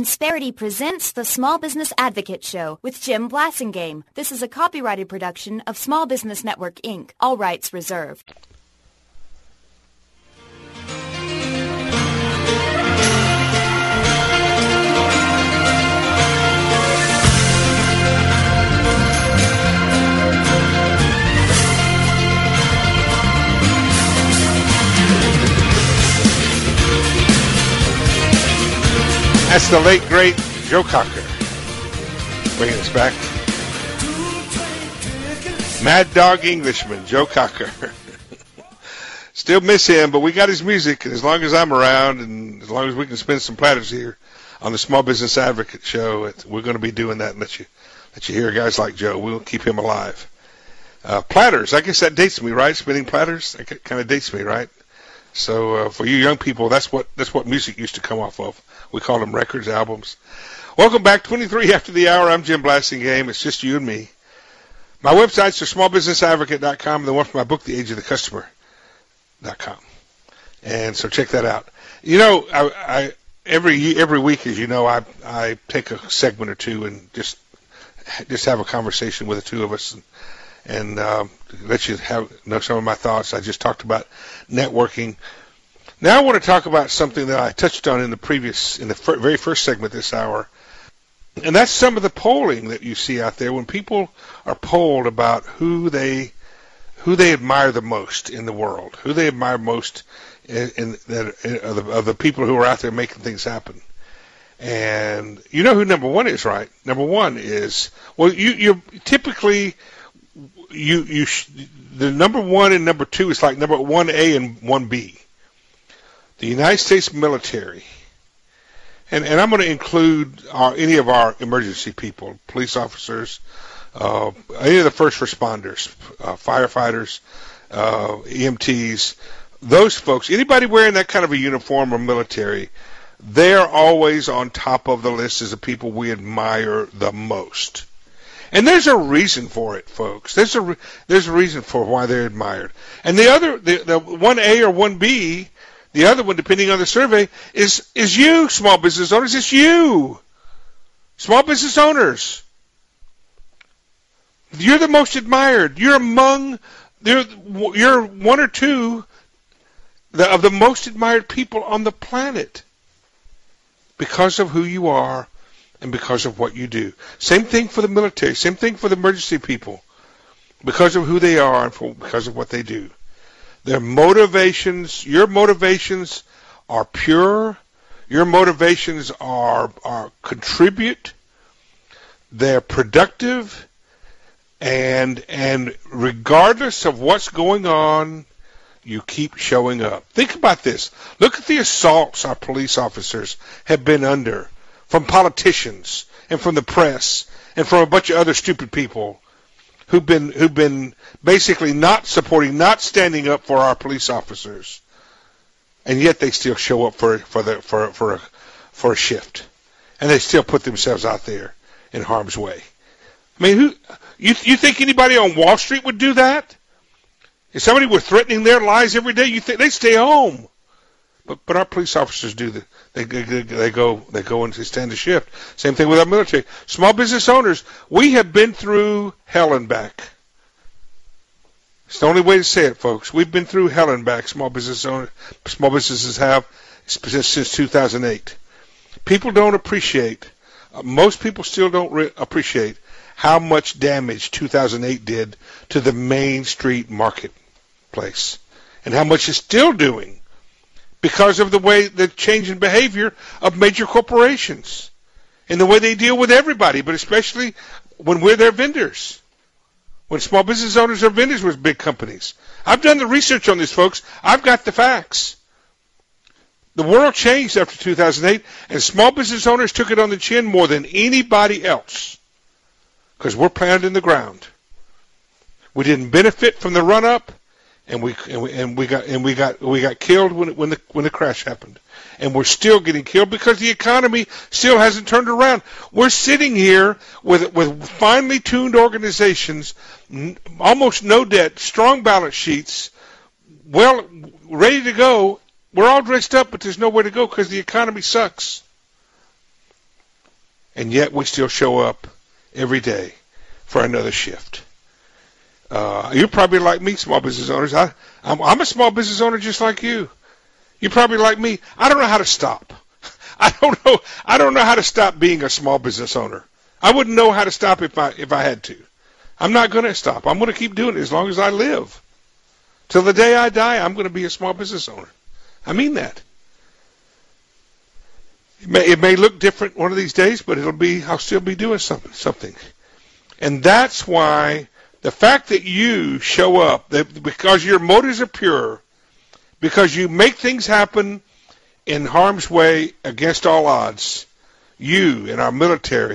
Insperity presents the Small Business Advocate Show with Jim Blasingame. This is a copyrighted production of Small Business Network, Inc. All rights reserved. That's the late, great Joe Cocker bringing us back. Mad Dog Englishman, Joe Cocker. Still miss him, but we got his music, and as long as I'm around and as long as we can spin some platters here on the Small Business Advocate Show, we're going to be doing that and let you hear guys like Joe. We'll keep him alive. Platters, I guess that dates me, right? Spinning platters, that kind of dates me, right? So for you young people, that's what music used to come off of. We call them records, albums. Welcome back, 23 after the hour. I'm Jim Blasingame. It's just you and me. My websites are smallbusinessadvocate.com and the one for my book, The Age of the Customer.com. And so check that out. You know, I every week, as you know, I take a segment or two and just have a conversation with the two of us and let you know some of my thoughts. I just talked about networking. Now I want to talk about something that I touched on in the very first segment this hour, and that's some of the polling that you see out there when people are polled about who they admire the most in the world, who they admire most of the people who are out there making things happen. And you know who number one is, right? Number one is, well, you typically the number one and number two is like number 1A and 1B. The United States military, and I'm going to include any of our emergency people, police officers, any of the first responders, firefighters, EMTs, those folks, anybody wearing that kind of a uniform or military, they're always on top of the list as the people we admire the most. And there's a reason for it, folks. There's a reason for why they're admired. And the 1A or 1B, the other one, depending on the survey, is you, small business owners. It's you, small business owners. You're the most admired. You're one or two of the most admired people on the planet because of who you are and because of what you do. Same thing for the military. Same thing for the emergency people. Because of who they are and because of what they do. Their motivations, your motivations are pure. Your motivations are contribute. They're productive. And regardless of what's going on, you keep showing up. Think about this. Look at the assaults our police officers have been under from politicians and from the press and from a bunch of other stupid people who've been basically not supporting, not standing up for our police officers, and yet they still show up for a shift, and they still put themselves out there in harm's way. I mean, you think anybody on Wall Street would do that? If somebody were threatening their lives every day, you think they'd stay home. But our police officers do that. They go and they stand a shift. Same thing with our military. Small business owners, we have been through hell and back. It's the only way to say it, folks. We've been through hell and back. Small businesses have since 2008. People don't appreciate. Most people still don't appreciate how much damage 2008 did to the Main Street marketplace, and how much it's still doing. Because of the change in behavior of major corporations and the way they deal with everybody, but especially when we're their vendors. When small business owners are vendors with big companies. I've done the research on this, folks. I've got the facts. The world changed after 2008, and small business owners took it on the chin more than anybody else because we're planted in the ground. We didn't benefit from the run-up. And we got killed when the crash happened, and we're still getting killed because the economy still hasn't turned around. We're sitting here with finely tuned organizations, almost no debt, strong balance sheets, well ready to go. We're all dressed up, but there's nowhere to go because the economy sucks. and yet we still show up every day for another shift. You're probably like me, small business owners. I'm a small business owner just like you. You're probably like me. I don't know how to stop. I don't know how to stop being a small business owner. I wouldn't know how to stop if I had to. I'm not going to stop. I'm going to keep doing it as long as I live. Till the day I die, I'm going to be a small business owner. I mean that. It may look different one of these days, but I'll still be doing something. And that's why the fact that you show up, because your motives are pure, because you make things happen in harm's way against all odds, you and our military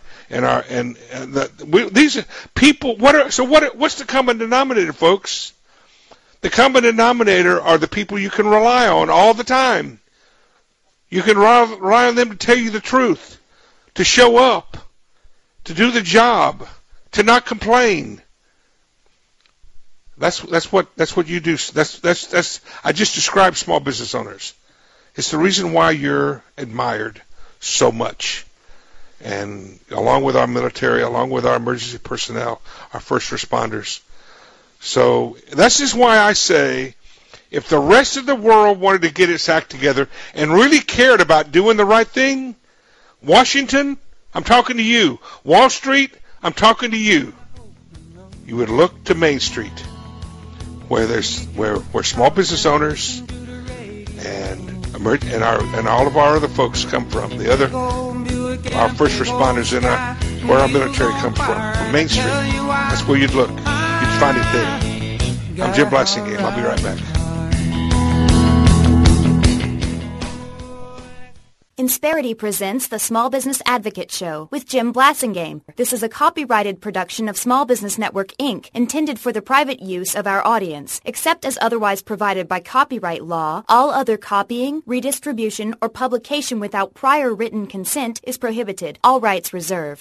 these people. What's the common denominator, folks? The common denominator are the people you can rely on all the time. You can rely on them to tell you the truth, to show up, to do the job, to not complain. That's what you do. I just described small business owners. It's the reason why you're admired so much. And along with our military, along with our emergency personnel, our first responders. So that's just why I say, if the rest of the world wanted to get its act together and really cared about doing the right thing, Washington, I'm talking to you. Wall Street, I'm talking to you. You would look to Main Street, where small business owners and all of our other folks come from. Our first responders and where our military comes from Main Street. That's where you'd look. You'd find it there. I'm Jim Blasingame. I'll be right back. Insperity presents the Small Business Advocate Show with Jim Blasingame. This is a copyrighted production of Small Business Network, Inc., intended for the private use of our audience. Except as otherwise provided by copyright law, all other copying, redistribution, or publication without prior written consent is prohibited. All rights reserved.